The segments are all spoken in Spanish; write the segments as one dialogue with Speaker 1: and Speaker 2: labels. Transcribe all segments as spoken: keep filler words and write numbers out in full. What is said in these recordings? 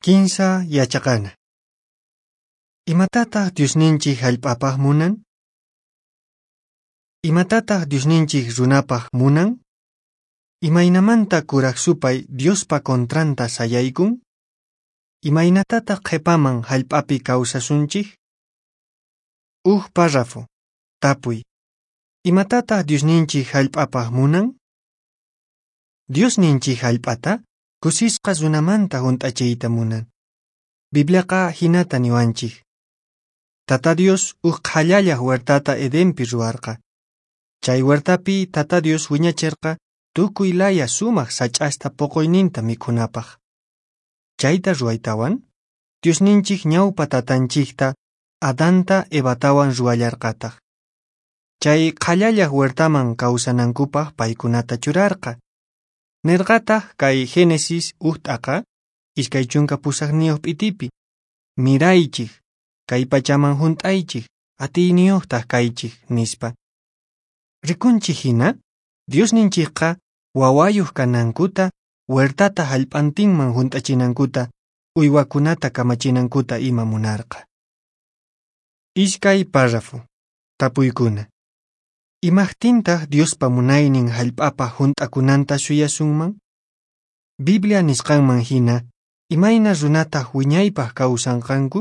Speaker 1: Kinsa yachaqana. Imatataq Diosninchik hallp'apaq munan? Imatataq Diosninchik runapaq munan? Imaynamanta kuraqsupay Diospa kontranta sayaykun? Imaynatataq qhipaman hallp'api kawsasunchik? Uj párrafo. Tapuy. Imatataq Diosninchik hallp'apaq munan? Diosninchik hallp'ata kusisqa runamanta hunt'achiyta munan. Bibliaqa hinata niwanchik. Tata Dios uj qhallallah huertata Edenpi ruwarqa. Chay huertapi Tata Dios wiñachirqa tukuy laya sumaq sach'asta puquyninta mikhunapaq. Chayta ruwaytawan Diosninchik ñawpa tatanchikta Adanta Evatawan ruwallarqataq. Chay qhallallah huertaman kawsanankupaq paykunata churarqa. Nirqataq kay Génesis uht'aqa iskay chunka pusaqniyuq p'itipi. Miraychik, kay pachaman hunt'aychik, atiyniyuqtaq kaychik nispa. Rikunchik hina, Diosninchikqa wawayuq kanankuta, huertata hallp'antinman hunt'achinankuta, uywakunata kamachinankuta ima munarqa. Iskay párrafo. Tapuykuna. Imaqtintaq Diospa munaynin hallp'apaq hunt'akunanta suyasunman? Biblia nisqanman hina, imayna runataq wiñaypaq kawsanqanku?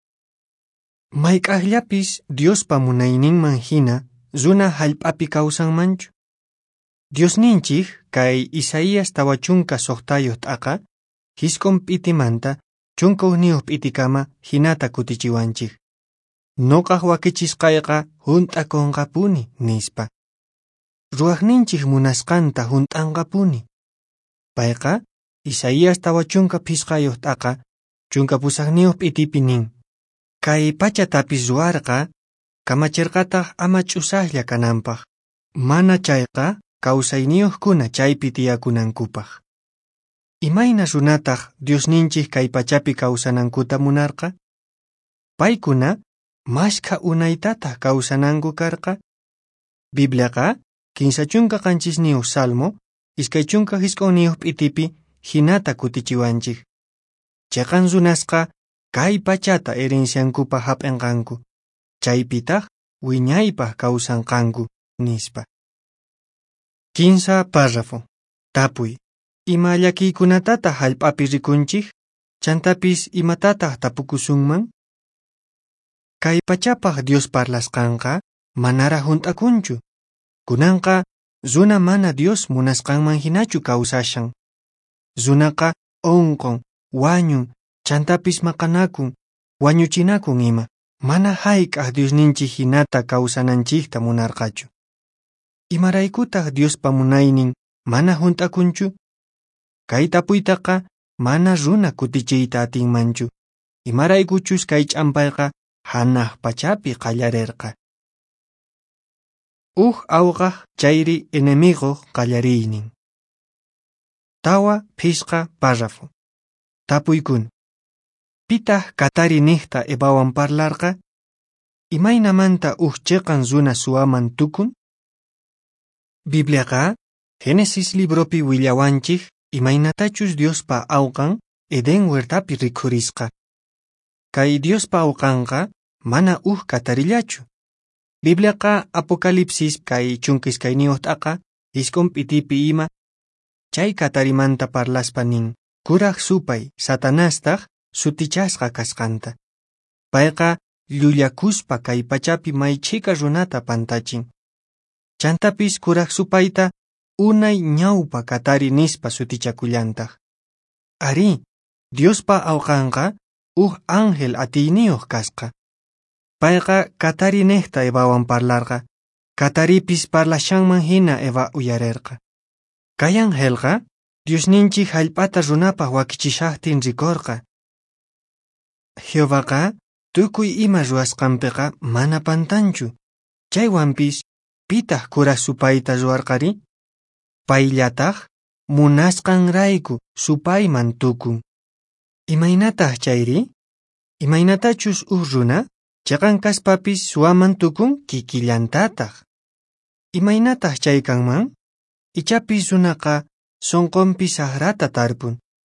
Speaker 1: Mayk'aqllapis Diospa munayninman hina runa hallp'api kawsanmanchu? Diosninchik kay Isaías tawa chunka soqtayuq t'aqa hisk'un p'itimanta chunka ugniyuq p'itikama hinata kutichiwanchik. Noqaq wakichisqayqa hunt'akunqapuni nispa. Ruwaqninchik munasqanta hunt'anqapuni. Payqa Isaías tawa chunka phisqayuq t'aqa chunka pusaqniyuq p'itipi nin. Kay pachatapis ruwarqa kamachirqataq ama ch'usaqlla kananpaq. Mana chayqa kawsayniyuqkuna chaypi tiyakunankupaq. Imayna runataq Diosninchik kay pachapi kawsanankuta munarqa? Paykuna mashka unaytataq kawsananku karqa? Bibliaqa kinsa chunka qanchisniyuq salmo iskay chunka hisk'unniyuq p'itipi hinata kutichiwanchik. Chayqan runasqa kay pachata herenciankupaq hap'inqanku. Chaypitaq wiñaypaq kawsanqanku nispa. Kinsa párrafo. Tapuy. Ima llakiykunatataq hallp'api rikunchik? Chantapis imatataq tapukusunman? Kay pachapaq Dios parlasqanqa manara hunt'akunchu. Kunanqa runa mana Dios munasqanman hinachu kawsashan. Runaqa onqon, wañun, chantapis maqanakun, wañuchinakun ima. Mana hayk'aq Diosninchik hinata kawsananchikta munarqachu. Imaraykutaq Diospa munaynin mana hunt'akunchu? Kay tapuytaqa mana runa kutichiyta atinmanchu. Imaraykuchus kay ch'ampayqa hanaq pachapi qallarirqa. Uj awqaq chayri enemigoq qallariynin. Tawa phisqa párrafo. Tapuykun. Pitaq Katari niqta Evawan parlarqa? Imaynamanta uj chiqan runa suwaman tukun? Bibliaqa Génesis libropi willawanchik imaynatachus Diospa awqan Eden huertapi rikhurisqa. Kay Diospa awqanqa mana uj katarillachu. Bibliaqa Apocalipsis kay chunkiskayniyuq t'aqa hisk'un p'itipi ima chay katarimanta parlaspa nin kuraq supay Satanastaq sutichasqa kasqanta. Payqa llullakuspa kay pachapi maychika runata pantachin. Chantapis kuraq supayta unay ñawpa katari nispa sutichakullantaq. Ari, Diospa awqanqa uj ángel atiyniyuq kasqa. Payqa Katari niqta Evawan parlarqa, Kataripis parlashanman hina Eva uyarirqa. Kay angelqa Diosninchik hallp'ata runapaq wakichishaqtin rikurqa. Jehovaqa tukuy ima ruwasqanpiqa mana pantanchu. Chaywanpis pitaq kuraq supayta ruwarqari? Payllataq munasqanrayku supayman tukun. Imaynataq chayri? Imaynatachus uj runa? Chayqan kaspapis suwaman tukun kikillantataq. Imaynataq chaykanman? Ichapis runaqa sonqonpi saqrata tarpun.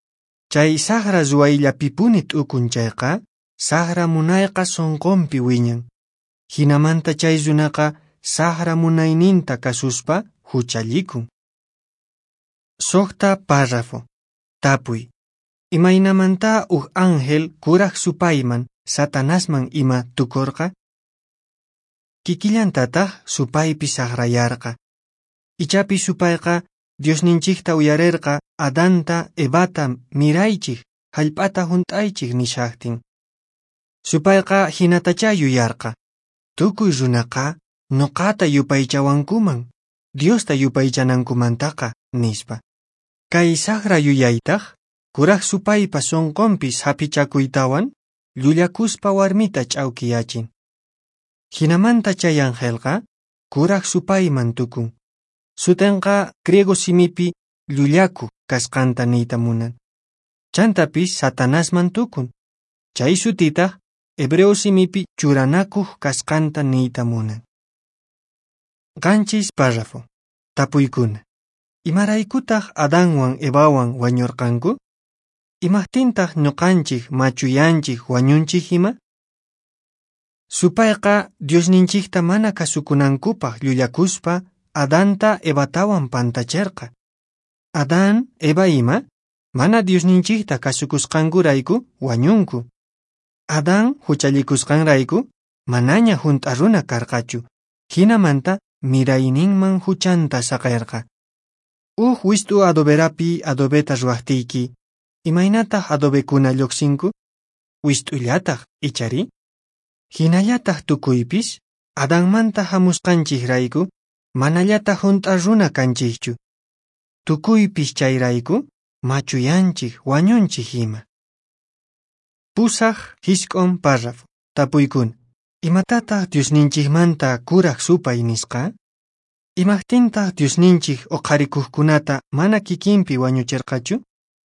Speaker 1: Chay saqra ruwayllapipuni t'ukun chayqa saqra munayqa sonqonpi wiñan. Hinamanta chay runaqa saqra munayninta kasuspa huchallikun. Sokta párrafo. Tapuy. Imaynamanta uj ángel kuraq supayman Satanasman ima tukurqa? Kikillantataq supaypi saqrayarqa. Ichapi supayqa Diosninchikta uyarerqa Adanta Evata miraychik hallp'ata hunt'aychik nishaqtin. Supayqa hinatacha yuyarqa. Tukuy runaqa nuqata yupaychawankuman, Diosta yupaychanankumantaqa nispa. Kay saqra yuyaytaq kuraq supaypa sonqonpis hapichakuytawan llullakuspa warmita ch'awkiyachin. Hinamanta chay angelqa kuraq supayman tukun. Sutenqa griego simipi llullaku kasqanta niyta munan. Chantapis Satanasman tukun. Chay sutitaq hebreo simipi churanakuq kasqanta niyta munan. Qanchis párrafo. Tapuykuna. Imaraykutaq Adanwan Evawan wañurqanku? Imaqtintaq ñuqanchik machuyanchik wañunchik ima? Supayqa Diosninchikta mana kasukunankupaq llullakuspa Adanta Evatawan pantacharqa. Adán, Eva ima? Mana Diosninchikta kasukusqankurayku wañunku. Adán huchallikusqanrayku manaña hunt'a runa karqachu. Hinamanta mirayninman huchanta saqayrqa. Uj wist'u adoberapi adobeta ruwaqtiyki, imaynataq adobekuna lluqsinku? Wist'ullataq ichari? Hinallataq tukuypis Adánmanta hamusqanchikrayku manallataq hunt'a runa kanchikchu. Tukuypis chayrayku machuyanchik wañunchik ima. Pusaq hisk'on párrafo. Tapuykuna. Imatataq Diosninchikmanta kuraq supay nisqa? Imaqtintaq Diosninchik uqarikuqkunata mana kikinpi wañuchirqachu?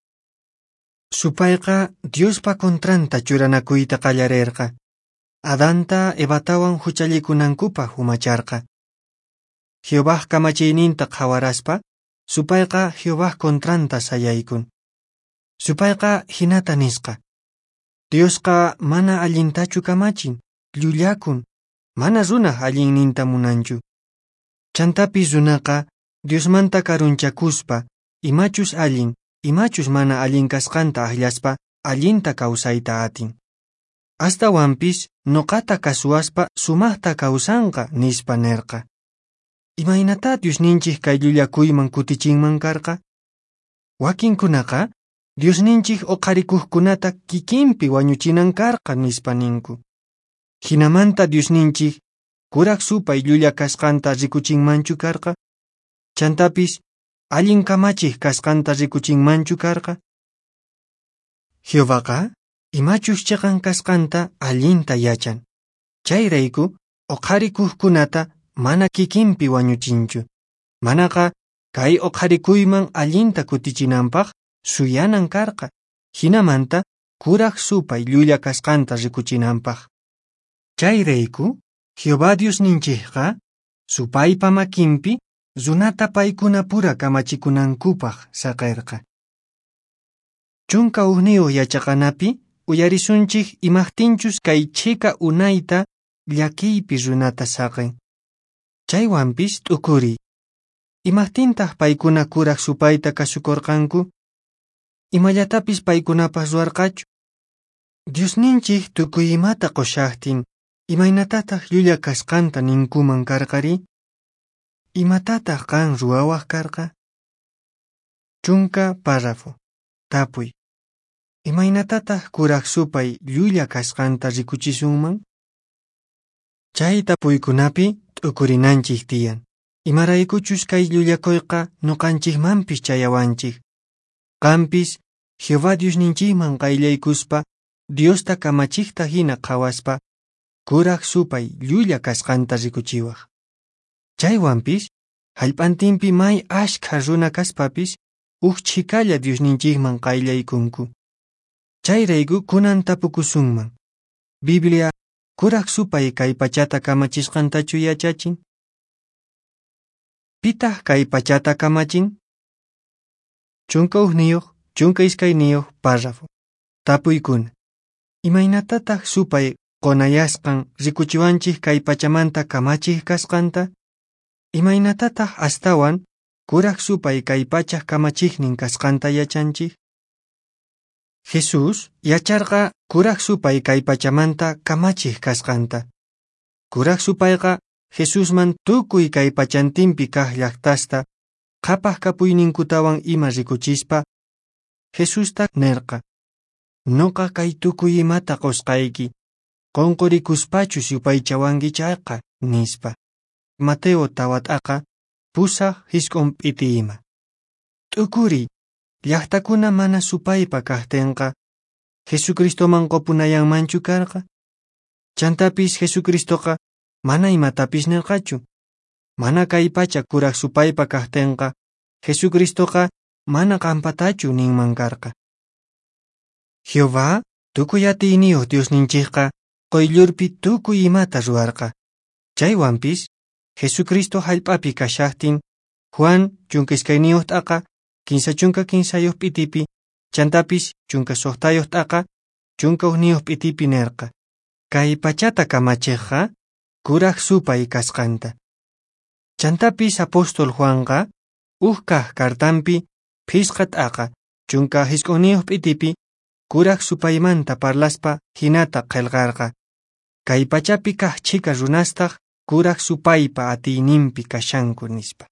Speaker 1: Supayqa Diospa kontranta churanakuyta qallarirqa. Adanta Evatawan huchallikunankupaq umacharqa. Jehová kamachiyninta qawaraspa, supayqa Jehová kontranta sayaykun. Supayqa hinata nisqa. Diosqa mana allintachu kamachin, llullakun, mana runaq allinninta munanchu. Chantapis runaqa Diosmanta karunchakuspa, imachus allin, imachus mana allin kasqanta allaspa allinta kawsayta atin. Astawanpis nuqata kasuwaspa sumaqta kawsanqa nispa nerqa. Imaynata Diosninchik kay llullakuyman kutichinman karqa? Wakinkunaqa Diosninchik uqarikuqkunata kikinpi wañuchinan karqa nispa ninku. Hinamanta Diosninchik kuraq supay llulla kasqanta rikuchinmanchu karqa? Chantapis allin kamachik kasqanta rikuchinmanchu karqa? Jehováqa imachus chiqan kasqanta allinta yachan. Chayrayku uqarikuqkunata mana kikinpi wañuchinchu. Manaqa kay uqarikuyman allinta kutichinanpaq suyanan karqa. Hinamanta kuraq supay llulla kasqanta rikuchinanpaq. Chayrayku Jehová Diosninchikqa supaypa makinpi runata paykuna pura kamachikunankupaq saqayrqa. Chunka ugniyuq yachaqanapi uyarisunchik imaqtinchus kay chika unayta llakiypi runata saqin. Chaywanpis t'ukuriy. Imaqtintaq paykuna kuraq supayta kasukurqanku? Imallatapis paykunapas ruwarqachu? Diosninchik tukuy imata qushaqtin, imaynatataq llulla kasqanta ninkuman karqari? Imatataq qan ruwawaq karqa? Chunka párrafo. Tapuy. Imaynatataq kuraq supay llulla kasqanta rikuchisunman? Chay tapuykunapi t'ukurinanchik tiyan. Imaraykuchus kay llullakuyqa nuqanchikmanpis chayawanchik. Qampis Jehová Diosninchikman qayllaykuspa Diosta kamachikta hina qhawaspa kuraq supay llulla kasqanta rikuchiwaq. Chaywanpis hallp'antinpi may ashkha runa kaspapis uj chikalla Diosninchikman qayllaykunku. Chayrayku kunan tapukusunman. Biblia kuraq supay kay pachata kamachisqantachu yachachin? Pitaq kay pachata kamachin? Chunka ugniyuq chunka iskayniyuq párrafo. Tapuykuna. Imaynatataq supay qonayasqan rikuchiwanchik kay pachamanta kamachik kasqanta? Imaynatataq astawan kuraq supay kay pachak kamachiknin kasqanta yachanchik? Jesus yacharqa kuraq supay kay pachamanta kamachik kasqanta. Kuraq supayqa Jesusman tukuy kay pachantinpi kaq llaqtasta qapaq kapuyninkutawan ima rikuchispa Jesusta nerqa: Noqa kay tukuy imata qusqayki, qonqurikuspachu supaychawanki chayqa nispa. Mateo tawat'aqa pusaq hisk'un p'iti ima. T'ukuri, llaqtakuna mana supaypa kaqtinqa Jesucristoman qopunayanmanchu karqa? Chantapis Jesucristoqa mana imatapis nirqachu. Mana kay pacha kuraq supaypa kaqtinqa Jesucristoqa mana qampatachu ninman karqa. Jehová tukuy atiyniyuq Diosninchikqa qoyllurpi tukuy imata ruwarqa. Chaywanpis Jesucristo hallp'api kashaqtin Juan chunka iskayniyuq t'aqa kinsa chunka kinsayuq p'itipi chantapis chunka suqtayuq t'aqa chunka uqniyuq p'itipi nerqa: Kay pachata kamachiqqa kuraq supay kasqanta. Chantapis apóstol Juanqa uq kaq kartanpi phisqa t'aqa chunka hisk'unniyuq p'itipi kuraq supaymanta parlaspa hinata qillqarqa: Kay pachapi kaq chika runastaq kuraq supaypa atiyninpi kashanku nispa.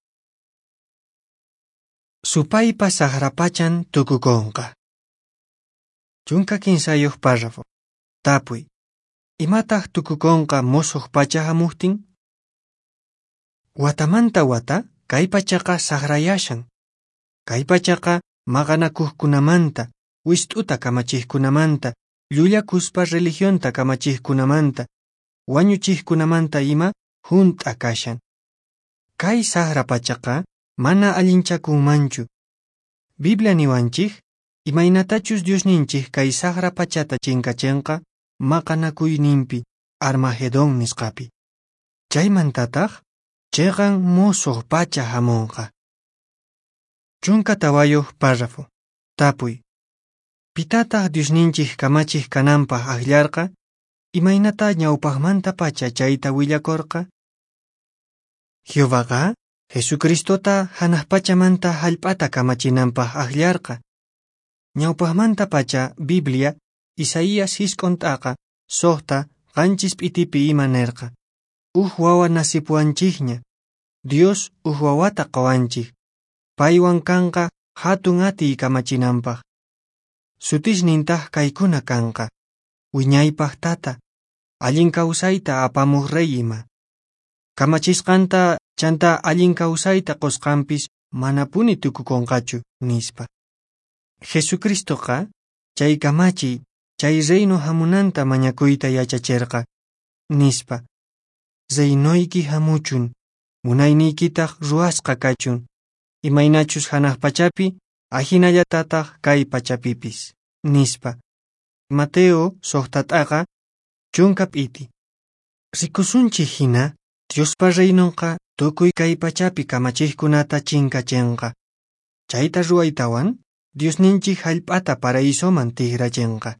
Speaker 1: Supaypa saqrapachan tukukunqa. Chunka kinsayuq párrafo. Tapuy. Imataq tukukunqa musuq pacha hamuqtin? Watamanta wata kay pachaqa saqrayashan. Kay pachaqa maqanakuqkunamanta, wist'uta kamachikkunamanta, llullakuspa religionta kamachikkunamanta, wañuchikkunamanta ima hunt'a kashan. Kay saqra pachaqa mana allinchakunmanchu. Biblia niwanchik, imaynatachus Diosninchik kay saqra pachata chinkachinqa maqanakuyninpi Armagedón nisqapi. Chaymantataq chayqan musuq pacha hamunqa. Chunka tawayuq párrafo. Tapuy. Pitataq Diosninchik kamachik kananpaq aqllarqa, imaynata ñawpaqmanta pacha chayta willakurqa? Jehováqa Jesucristota hanaq pachamanta hallp'ata kamachinanpaq aqllarqa. Ñawpaqmanta pacha Biblia Isaías hisk'un t'aqa suqta qanchis p'itipi ima nerqa: Uq wawa nasipuwanchikña, Dios uq wawata qawanchik, paywan kanqa hatun atiy kamachinanpaq. Sutishnintaj kaykuna kanqa: wiñaypaq tata, allin kawsayta apamuq rey ima. Kamachisqanta chanta allin kawsayta qusqanpis manapuni tukukunqachu nispa. Jesucristoqa chay kamachiy, chay reino hamunanta mañakuyta yachachirqa nispa: Reinoyki hamuchun, munayniykitaq ruwasqa kachun, imaynachus hanaq pachapi ajinallatataq kay pachapipis nispa. Mateo suqta t'aqa chunka p'iti. Rikusunchik hina Diospa reynonqa tukuy kay pachapi kamachikkunata chinkachinqa. Chayta ruwaytawan Diosninchik hallp'ata paraísoman tiqrachinqa.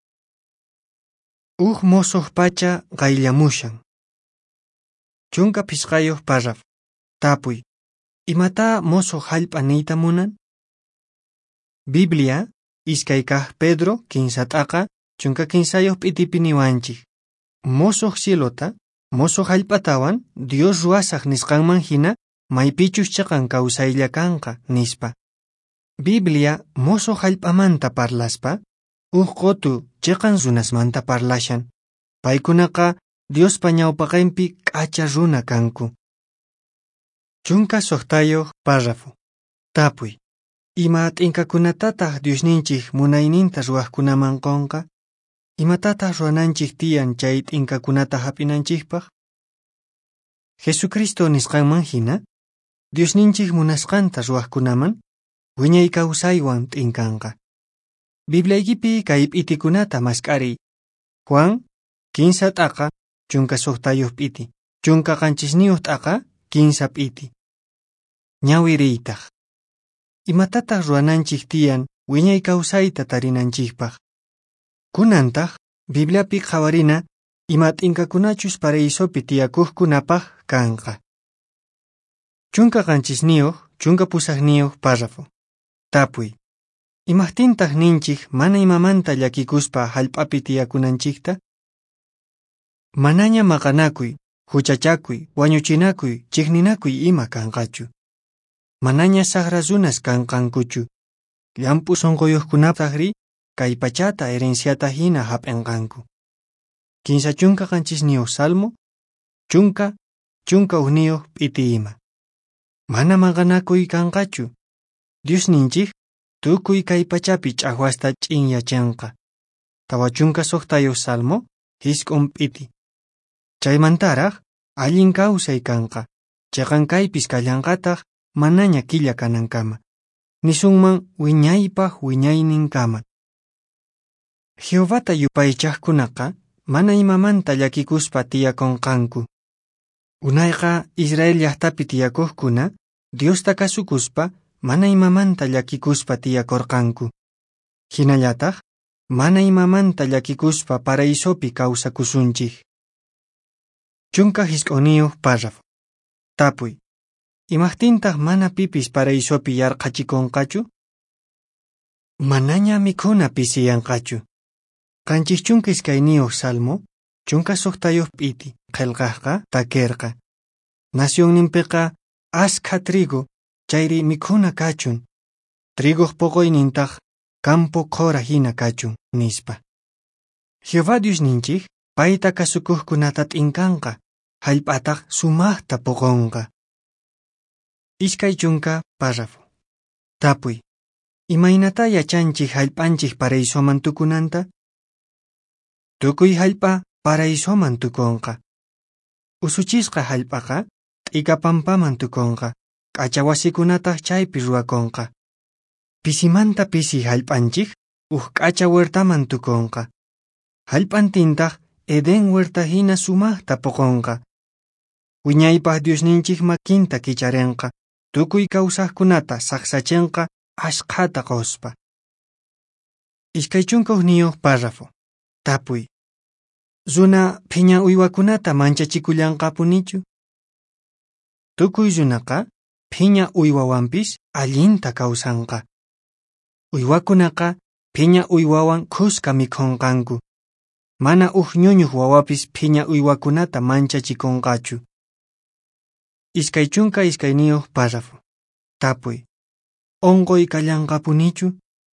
Speaker 1: Uq musuq pacha qayllamushan. Chunka pisqayuq párrafo. Tapuy. Imata musuq hallp'a niyta munan? Biblia iskay kaq Pedro kinsa t'aqa chunka kinsayuq p'itipi niwanchik: Musuq cielota, musuq hallp'atawan Dios ruwasaq nisqanman hina maypichus chaqan kawsaylla kanqa nispa. Biblia musuq hallp'amanta parlaspa uq qotu chaqan runasmanta parlashan. Paykunaqa Diospa ñawpaqanpi k'acha runa kanku. Chunka suqtayuq párrafo. Tapuy. Ima t'inkakunatataq Diosninchik munayninta ruwaqkunaman qonqa? Imatataq ruwananchik tiyan chay t'inkakunata hap'inanchikpaq? Jesucristo nisqanman hina Diosninchik munasqanta ruwaqkunaman wiñay kawsaywan t'inkanqa. Biblaykipi kay p'itikunata mask'ariy. Juan kinsa t'aqa chunka suqtayuq p'iti, chunka qanchisniyuq t'aqa kinsa p'iti. Ñawiriytaq. Imatataq ruwananchik tiyan wiñay kawsayta tarinanchikpaq. Kunantaq Bibliapi qawarina ima t'inkakunachus paraisopi tiyakuqkunapaq kanqa. Chunka qanchisniyuq, chunka pusaqniyuq párrafo. Tapuy. Imaqtintaq ninchik mana imamanta llakikuspa hallp'api tiyakunanchikta? Manaña maqanakuy, huchachakuy, wañuchinakuy, chiqninakuy ima kanqachu. Manaña sagrasunas kanqankuchu. Llampu sonqoyuqkunapaqri kay pachata herenciata hina hap'inqanku. Kinsa chunka qanchisniyuq salmo, chunka, chunka ugniyuq p'iti ima. Mana maqanakuy kanqachu. Dios ninchik tukuy kay pachapi ch'aqwasta ch'inyachinqa. Tawa chunka suqtayuq salmo hisk'un p'iti. Chaymantaraq allin kawsay kanqa. Chaqankaypis kallanqataq manaña killa kanankama. Nisunman wiñaypaq wiñayninkama. Jehovata yupaychaqkunaqa mana imamanta llakikuspa tiyakunqanku. Unayqa Israel llaqtapi tiyakuqkuna Diosta kasukuspa mana imamanta llakikuspa tiyakurqanku. Hinallataq mana imamanta llakikuspa paraisopi kawsakusunchik. Chunka hisk'uniyuq párrafo. Tapuy. Imaqtintaq mana pipis paraisopi yarqachikunqachu? Manaña mikhuna pisiyanqachu. Qanchis chunka iskayniyuq salmo, chunka suqtayuq p'iti qillqaqqa takerqa. Nacionninpiqa askha trigo chayri mikhuna kachun. Triguq puqoynintaq campo qora hina kachun nispa. Jehová Dios ninchik payta kasukuqkunata t'inkanqa, hallp'ataq sumaqta puqunqa. Iskay chunka párrafo. Tapuy. Imaynata yachanchik hallp'anchik paraisoman tukunanta? Tukuy hallp'a paraisoman tukunqa. Usuchisqa hallp'aqa t'ikapampaman tukunqa. K'acha wasikunataq chaypi ruwakunqa. Pisimanta pisi hallp'anchik uj k'acha huertaman tukunqa. Hallp'antintaq Eden huerta hina sumaqta puqunqa. Wiñaypaq Diosninchik makinta kicharinqa. Tukuy kawsaqkunata saqsachinqa ashqata quspa. Iskay chunka ugniyuq párrafo. Tapuy. Runa phiña uywakunata manchachikullanqapunichu? Tukuy runaqa phiña uywawanpis allinta kawsanqa. Uywakunaqa phiña uywawan khuska mikhunqanku. Mana uj ñuñuq wawapis phiña uywakunata manchachikunqachu. Iskay chunka iskayniyuq párrafo. Tapuy. Onqoy kallanqapunichu?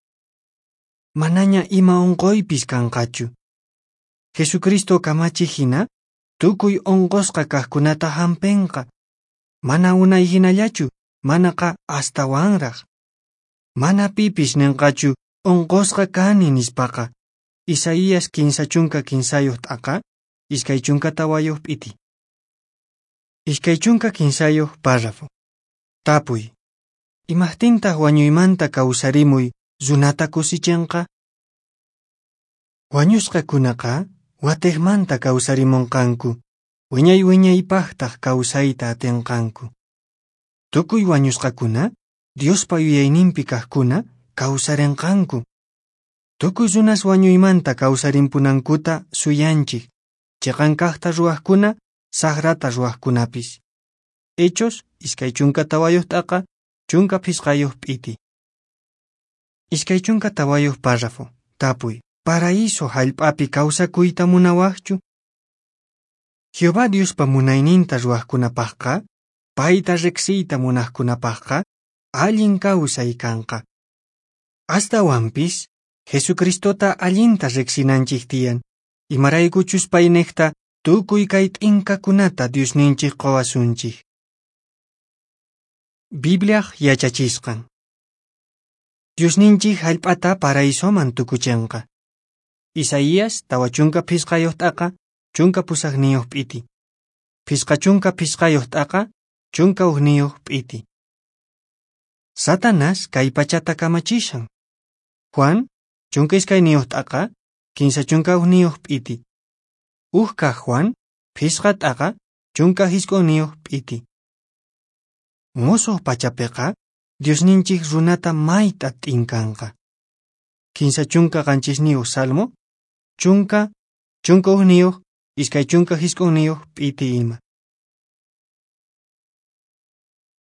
Speaker 1: Manaña ima onqoypis kanqachu. Jesucristo kamachiq hina tukuy onqosqa kaqkunata hampenqa. Mana unay hinallachu, manaqa astawanraq. Mana pipis ninqachu onqosqa kani nispaqa. Isaías kinsa chunka kinsayuq t'aqa, iskay chunka tawayuq p'iti. Iskay chunka kinsayuq párrafo. Tapuy. Imaqtintaq wañuymanta kawsarimuy runata kusichinqa? Wañusqakunaqa watiqmanta kawsarimunqanku. Wiñay wiñaypaqtaq kawsayta atinqanku. Tukuy wañusqakuna Diospa yuyayninpi kaqkuna kawsarinqanku. Tukuy runas wañuymanta kawsarimpunankuta suyanchik. Chiqankaqta ruwaqkuna sagrata ruwaqkunapis. Hechos iskay chunka tawayuq t'aqa chunka pisqayuq p'iti. Iskay chunka tawayuq párrafo. Tapuy. Paraiso hallp'api kawsakuyta munawaqchu? Jehová Diospa munayninta ruwaqkunapaqqa, payta riqsiyta munaqkunapaqqa, allin kawsay kanqa. Astawanpis, Jesucristota allinta riqsinanchik tiyan, imaraykuchus pay niqta tukuy kay t'inkakunata Diosninchik qowasunchik. Bibliaq yachachisqan. Diosninchik hallp'ata paraisoman tukuchinqa. Isaías tawa chunka pisqayuq t'aqa chunka pusaqniyuq p'iti. Pisqa chunka pisqayuq t'aqa chunka ugniyuq p'iti. Satanás kay pachata kamachishan. Juan chunka iskayniyuq t'aqa kinsa chunka ugniyuq p'iti. Ujka Juan pisqa t'aqa chunka hisk'uniyuq p'iti. Musuq pachapiqa Diosninchik runata mayta t'inkanqa. Kinsa chunka qanchisniyuq salmo, chunka chunka uhniyuq, iskay chunka hisk'unniyuq p'iti ima.